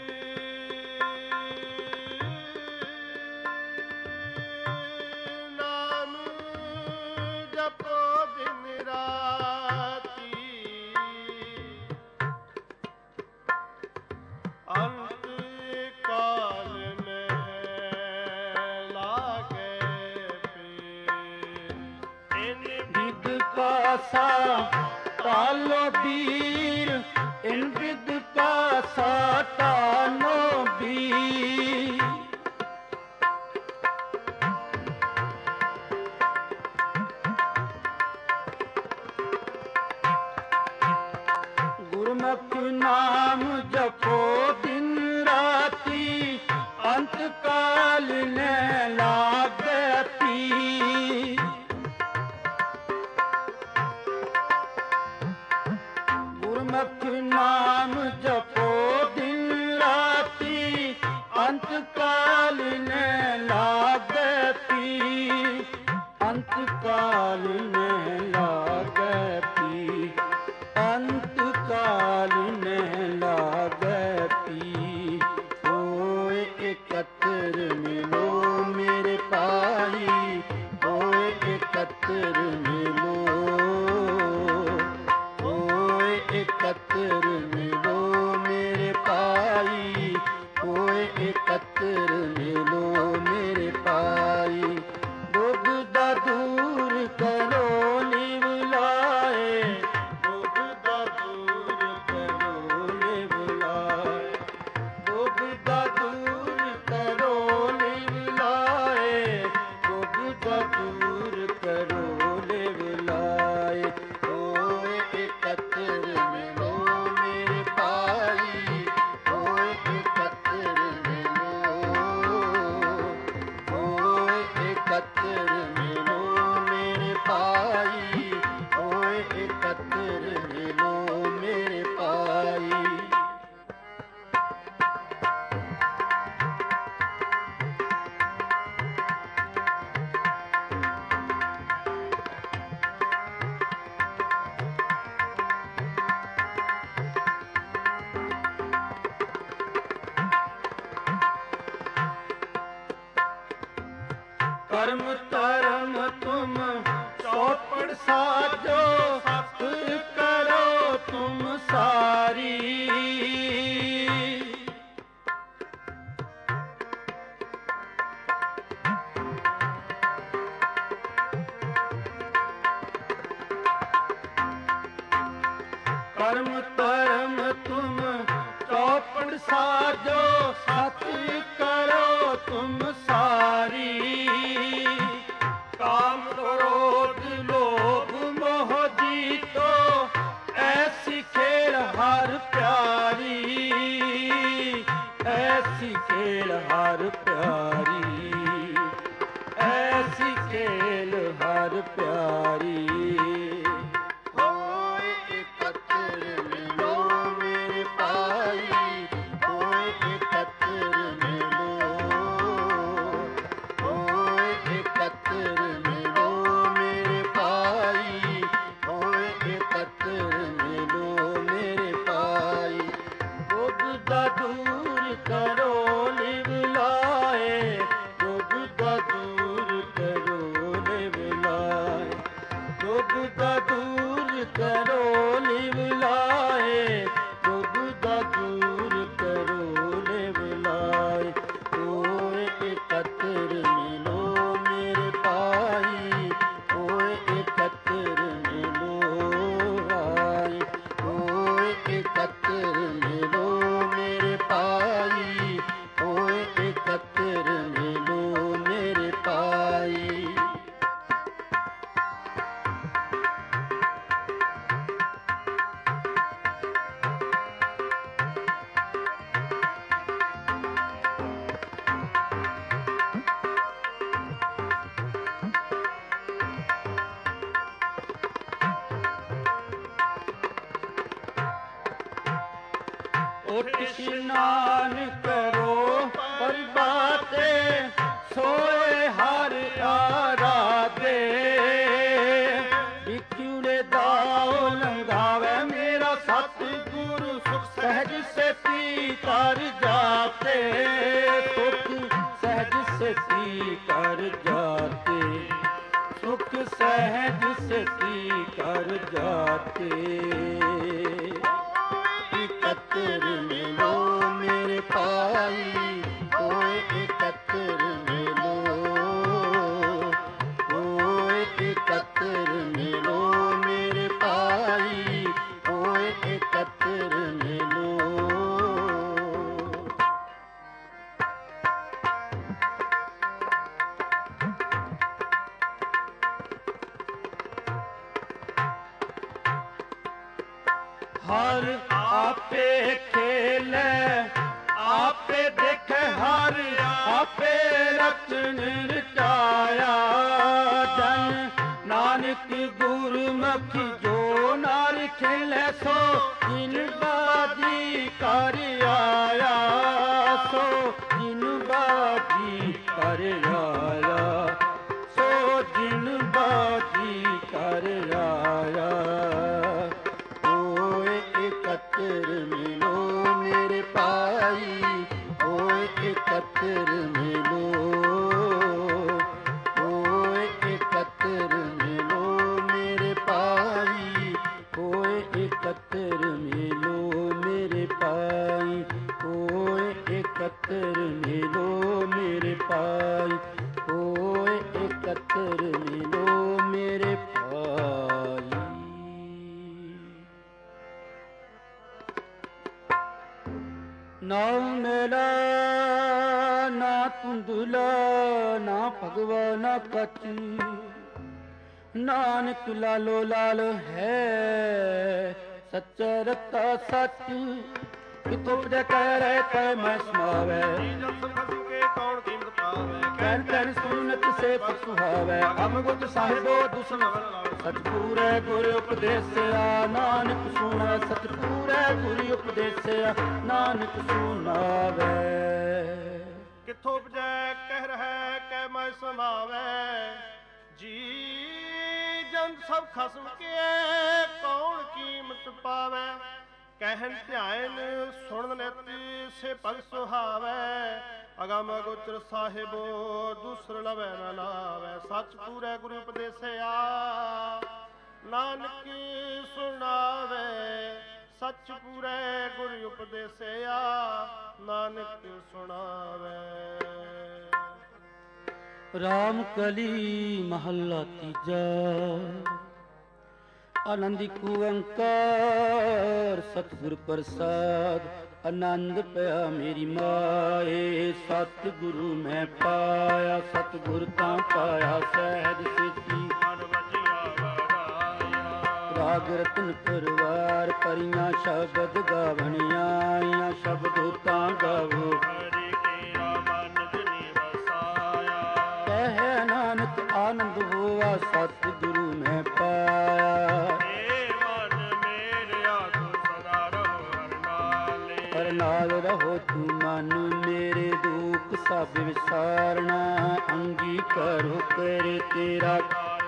ਪਾਸਾ ਟਾਲੋ ਵੀਰ, ਇਨ ਬਿਦ ਪਾਸਾ ਟਾਲੋ ਵੀਰ। ਗੁਰਮੁਖ ਨਾਮ ਜਪੋ ਦਿਨ ਰਾਤੀ, ਅੰਤ ਕਾਲ ਨੇ ਲਾਗੈ ਪੀ। ਗੁਰਮੁਖ ਨਾਮ ਜਪੋ ਦਿਨ ਰਾਤੀ, ਅੰਤ ਕਾਲ ਨੇ ਲਾਗੈ ਪੀ। ਅੰਤ ਕਾਲ ਨੇ ਲਾਗੈ ਪੀ, ਅੰਤ ਕਾਲ ਨੇ ਲਾਗੈ ਪੀ। ਹੋਏ ਇਕੱਤਰ ਮਿਲੋ ਮੇਰੇ ਭਾਈ, ਹੋਏ ਇਕੱਤਰ ਮਿਲੋ, ਹੋਏ ਇਕੱਤਰ ਮਿਲੋ ਮੇਰੇ ਭਾਈ, ਹੋਏ ਇਕੱਤਰ ਮਿਲੋ ਮੇਰੇ ਭਾਈ। ਦੁੱਖ ਦਾ ਦੂਰ ਕਰੋ ਲਿਵ ਲਾਏ, ਦੁੱਖ ਦਾ ਦੂਰ ਕਰੋ ਲਿਵ ਲਾਏ, ਦੁੱਖ ਦਾ ਦੂਰ ਕਰੋ ਲਿਵ ਲਾਏ, ਦੁੱਖ ਦਾ ਦੂਰ ਕਰੋ ਲਿਵ ਲਾਏ। ਹੋਏ ਇਕੱਤਰ ਮਿਲੋ ਮੇਰੇ ਭਾਈ, ਹੋਏ ਇਕੱਤਰ ਮਿਲੋ, ਹੋਏ ਇਕੱਤਰ ਮਿਲੋ ਮੇਰੇ ਭਾਈ, ਹੋਏ ਇਕੱਤਰ ਮਿਲੋ ਮੇਰੇ ਭਾਈ। ਕਰਮ ਧਰਮ ਤੁਮ ਚੌਪੜ ਸਾਜੋ, ਸਤ ਕਰੋ ਤੁਮ ਸਾਰੀ। ਕਰਮ ਧਰਮ ਤੁਮ ਚੌਪੜ ਸਾਜੋ, ਸਤ ਕਰੋ ਤੁਮ ਸਾਰੀ। ਕਾਮ ਕ੍ਰੋਧ ਲੋਭ ਮੋਹ ਜੀਤੋ, ਐਸੀ ਖੇਲ ਹਰ ਪਿਆਰੀ, ਐਸੀ ਖੇਲ ਹਰ ਪਿਆਰੀ, ਐਸੀ ਖੇਲ ਹਰ ਪਿਆਰੀ। ਹੋਏ ਇਕੱਤਰ ਮਿਲੋ ਮੇਰੇ ਭਾਈ, ਹੋਏ ਇਕੱਤਰ ਮਿਲੋ, ਹੋਏ ਇਕੱਤਰ ਮਿਲੋ ਮੇਰੇ ਭਾਈ, ਹੋਏ ਇਕੱਤਰ ਮਿਲੋ ਮੇਰੇ ਭਾਈ। ਦੁੱਖ ਦਾ ਦੂਰ ਕਰੋ ਲਿਵ ਲਾਏ, ਦੁੱਖ ਦਾ ਦੂਰ ਕਰੋ ਲਿਵ ਲਾਏ, ਦੁੱਖ ਦਾ ਦੂਰ ਕਰੋ ਲਿਵ ਲਾਏ, ਦੁੱਖ ਦਾ ਦੂਰ ਕਰੋ ਲਿਵ ਲਾਏ। ਹੋਏ ਇਕੱਤਰ ਮਿਲੋ ਮੇਰੇ ਭਾਈ, ਹੋਏ ਇਕੱਤਰ ਮਿਲੋ ਭਾਈ, ਹੋਏ ਇਕੱਤਰ ਮਿਲੋ ਮੇਰੇ ਭਾਈ, ਹੋਏ ਇਕੱਤਰ ਮਿਲੋ ਮੇਰੇ ਭਾਈ। ਉਠ ਇਸ਼ਨਾਨ ਕਰੋ ਪ੍ਰਭਾਤੇ, ਸੋਏ ਹਰ ਆਰਾਧੇ। ਵਿਛੁੜੇ ਦਾਉ ਲੰਘਾਵੇ ਮੇਰਾ ਸਤਿਗੁਰੂ, ਸੁਖ ਸਹਿਜ ਸੇਤੀ ਕਰ ਜਾਤੇ, ਸੁਖ ਸਹਿਜ ਸੇਤੀ ਕਰ ਜਾਤੇ, ਸੁਖ ਸਹਿਜ ਸੇਤੀ ਕਰ ਜਾਤੇ। ਇਕੱਤਰ ਮਿਲੋ ਮੇਰੇ ਭਾਈ, ਹੋਏ ਇਕੱਤਰ ਮਿਲੋ, ਹੋਏ ਇਕੱਤਰ ਮਿਲੋ ਮੇਰੇ ਭਾਈ, ਹੋਏ ਇਕੱਤਰ ਮਿਲੋ। ਹਰ ਆਪੇ ਖੇਲੇ ਆਪੇ ਦੇਖੇ ਹਰ ਆਪੇ ਰਚਨ ਰਚਾਇਆ ਜਨ ਨਾਨਕ ਗੁਰਮੁਖੀ ਜੋ ਨਾਰ ਖੇਲੇ ਸੋ ਜਿਨ ਬਾਜੀ ਕਰ ਆਇਆ ਸੋ ਜਿਨ ਬਾਜੀ ਕਰ ਆਇਆ ਸੋ ਜਿਨ ਬਾਜੀ ਕਰ ਆਇਆ ਓਏ ਇਕੱਤਰ ਮਿਲੋ ਮੇਰੇ ਭਾਈ ਓਏ ਇਕੱਤਰ ਮਿਲੋ ਓਏ ਇਕੱਤਰ ਮਿਲੋ ਮੇਰੇ ਭਾਈ ਓਏ ਇਕੱਤਰ ਮਿਲੋ ਮੇਰੇ ਭਾਈ ਓਏ ਇਕੱਤਰ ਮਿਲੋ ਮੇਰੇ ਭਾਈ ਓਏ ਇਕੱਤਰ ਮਿਲੋ ਮੇਰੇ ਭਾਈ। ਨਾ ਮੇਲਾ ਨਾ ਧੁੰਦਲਾ ਨਾ ਭਗਵਾ ਨਾ ਕੱਚ ਨਾਨਕ ਲਾਲੋ ਲਾਲ ਹੈ ਸੱਚਾ ਰਤਾ ਸੱਚ ਕਿਤੋਂ ਪਜੈ ਕਹਿ ਰਹਿ ਪੈ ਮੈਂ ਸਮਾਵੈ ਕੌਣ ਕੀਮਤ ਪਾਵੇ ਕਹਿਨ ਕਹਿਨ ਸੁਨਤ ਸੇ ਸੁਹਾਵੈ ਅਮਗੁਤ ਸਾਹਿਬੋ ਦੁਸਨ ਸਚ ਪੂਰੈ ਗੁਰ ਉਪਦੇਸਿਆ ਨਾਨਕ ਸੁਣੈ ਸਚ ਪੂਰੈ ਗੁਰ ਉਪਦੇਸਿਆ ਨਾਨਕ ਸੁਣਾਵੈ। ਕਿੱਥੋਂ ਉਪਜੈ ਕਹਿ ਰਹਿ ਕਹਿ ਮੈਂ ਸਮਾਵੈ ਜੀ ਜਨ ਸਭ ਖਸਮ ਕੇ ਕੌਣ ਕੀਮਤ ਪਾਵੈ ਕਹਿਨ ਧਿਆਨ ਸੁਣਨ ਨਿਤ ਸੇ ਭਗ ਸੁਹਾਵੈ ਅਗਮ ਅਗੋਚਰ ਸਾਹਿਬੋ ਦੂਸਰ ਲਵੈ ਨ ਲਾਵੈ ਸੱਚ ਪੂਰੈ ਗੁਰੂ ਉਪਦੇਸਿਆ ਨਾਨਕ ਸੁਣਾਵੈ ਸੱਚ ਪੂਰੈ ਗੁਰੂ ਉਪਦੇਸਿਆ ਨਾਨਕ ਸੁਣਾਵੈ। ਰਾਮ ਕਲੀ ਮਹੱਲਾ ਤੀਜਾ। ਆਨੰਦਿਕ ਓੰਕਾਰ ਸਤਿਗੁਰ ਪ੍ਰਸਾਦ ਆਨੰਦ ਪਿਆ ਮੇਰੀ ਮਾਏ ਸਤਿਗੁਰੂ ਮੈਂ ਪਾਇਆ ਸਤਿਗੁਰ ਤਾਂ ਪਾਇਆ ਸਹਿਜ ਸਿੱਧੀ ਰਾਗ ਰਤਨ ਪਰਵਾਰ ਪਰੀਆਂ ਸ਼ਬਦ ਗਾਵਣੀਆਂ ਸ਼ਬਦ ਤਾਂ ਗਾਵੋ ਕਹਿ ਨਾਨਕ ਆਨੰਦ ਹੋਆ ਸਤਿਗੁਰੂ ਮੈਂ ਪਾਇਆ ਹਰ ਨਾਲ ਰਹੋ ਤੂੰ ਮਨ ਮੇਰੇ ਦੁੱਖ ਸਭ ਵਿਸਾਰਨਾ ਅੰਗੀਕਾਰ ਕਰੇ ਤੇਰਾ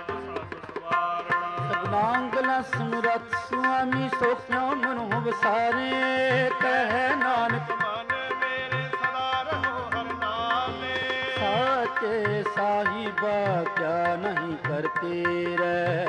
ਸਗਲਾਂਗਲਾ ਸਮਰੱਥ ਸੁਆਮੀ ਸੋ ਕਿਉ ਮਨੋ ਵਿਸਾਰੇ ਕਹਿ ਨਾਨਕ ਮਨ ਮੇਰੇ ਸਦਾ ਰਹੋ ਹਰ ਨਾਲੇ ਸਾਚੇ ਸਾਹਿਬਾ ਕਿਆ ਨਹੀਂ ਕਰਤੇ ਰਹਿ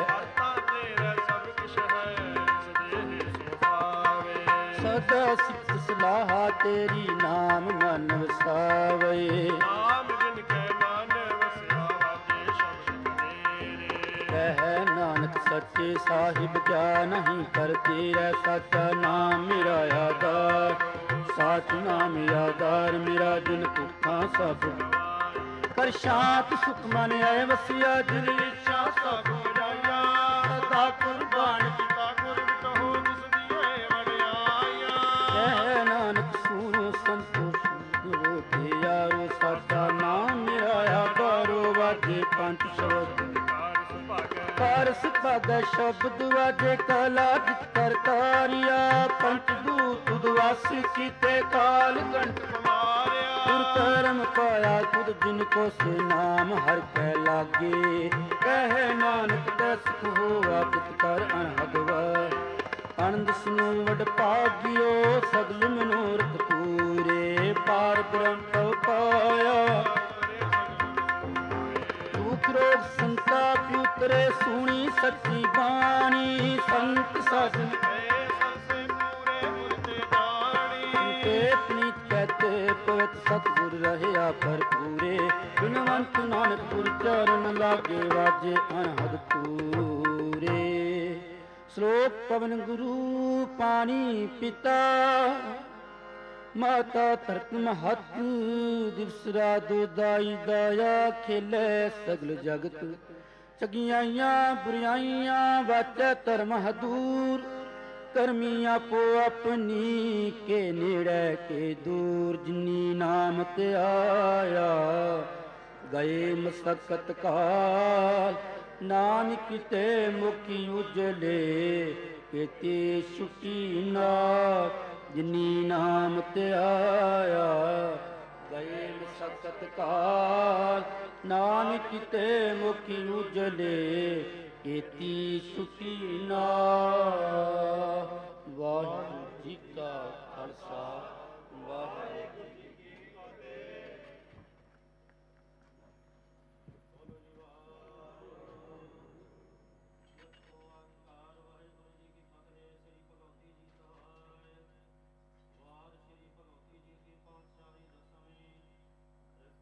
ਸਦਾ ਸਿੱਖ ਸਲਾਹ ਤੇਰੀ ਨਾਮ ਮਨ ਵਸਾਵੇ ਨਾਮ ਜਿਨ ਕੈ ਮਨ ਵਸਿਆ ਵਾਜੇ ਸ਼ਬਦ ਤੇਰੇ ਕਹਿ ਨਾਨਕ ਸੱਚੇ ਸਾਹਿਬ ਕਿਆ ਨਹੀਂ ਕਰਤੇ ਰਹਿ ਸਾਚਾ ਨਾਮ ਮੇਰਾ ਆਧਾਰ ਸਾਚ ਨਾਮ ਆਧਾਰ ਮੇਰਾ ਜਿਨ ਤੁਖਾਂ ਸਭ ਕਰ ਸ਼ਾਂਤ ਸੁਖ ਮਨ ਆਏ ਵਸਿਆ ਜਿਨ ਇੱਛਾ ਸਭ ਜਾਇਆ ਸਦਾ ਕੁਰਬਾਨ ਕੀਤਾ ਗੁਰ ਕਹੋ ਜਿਸ ਦੀਆਂ ਵਡਿਆਈਆਂ ਕਹਿ ਨਾਨਕ ਸੁਣੋ ਸੰਤੋਖ ਗੁਰੂ ਤੇ ਯਾਰੋ ਸਾਡਾ ਨਾਮ ਮੇਰਾ ਆਧਾਰੋ ਵਾਜੇ ਪੰਜ ਸ਼ਬਦ ਕਰ ਸੁਭਾਗ ਸ਼ਬਦ ਵਾਜੇ ਕਲਾ ਜਿਤ ਕਰਤਾਰਿਆ ਪੰਚ ਦੂਤ ਉਦਵਾਸ ਕੀਤੇ ਕਾਲ ਗੰਢ ਮਾਰਿਆ ਤੁਰ ਕਰਮ ਪਾਇਆ ਤੁਧ ਜਿਨ ਕੋ ਸੇ ਨਾਮ ਹਰ ਕੈ ਲਾਗੇ ਕਹਿ ਨਾਨਕ ਦਸ ਹੋਆ ਤਿਤ ਕਰ ਅਣਹਦਵਾ ਆਨੰਦ ਸੁਨੋ ਵਡ ਭਾਗਿਓ ਸਗਲ ਮਨੋਰਥ ਪੂਰੇ ਪਾਰ ਬ੍ਰਹਮ ਪਉ ਪਾਇਆ ਦੁਖ ਰੋਗ ਸੰਤਾਪ ਉਤਰੇ ਸੁਣੀ ਸੱਚੀ ਬਾਣੀ ਸੰਤ ਸਾਧਨ ਤੇ ਪਨੀਤ ਕਹਤੇ ਪਵਿੱਤ ਸਤਿਗੁਰ ਰਹਿਆ ਭਰਪੂਰੇ ਬਿਨਵੰਤ ਨਾਨਕਪੁਰ ਚਰਨ ਲਾਗੇ ਵਾਜੇ ਅਨਹਦ ਪੂਰੇ। ਸ਼ਲੋਕ ਪਵਨ ਗੁਰੂ ਪਾਣੀ ਪਿਤਾ ਮਾਤਾ ਧਰਤ ਮਹਤ ਦਿਵਸ ਰਾਦੋ ਦਾਈ ਦਾਇਆ ਖੇਲੇ ਸਗਲ ਜਗਤ ਚਗਿਆਈਆਂ ਬੁਰਾਈਆਂ ਵਾਚੈ ਧਰਮ ਹਦੂਰ ਕਰਮੀ ਆਪੋ ਆਪਣੀ ਕੇ ਨੇੜੇ ਕੇ ਦੂਰ ਜਿਨੀ ਨਾਮ ਤੇ ਆਇਆ ਗਏ ਮਸਕਤ ਕਾਲ ਨਾਨਕ ਤੇ ਮੁਖੀ ਉਜਲੇ ਕੀਤੀ ਛੁੱਟੀ ਨਾ ਜਿਨੀ ਨਾਮ ਤੇ ਆਇਆ ਗਏ ਮਸਕਤ ਕਾਲ ਨਾਨਕ ਤੇ ਮੁਖੀ ਉਜਲੇ ਕੀਤੀ ਛੁੱਟੀ ਨਾ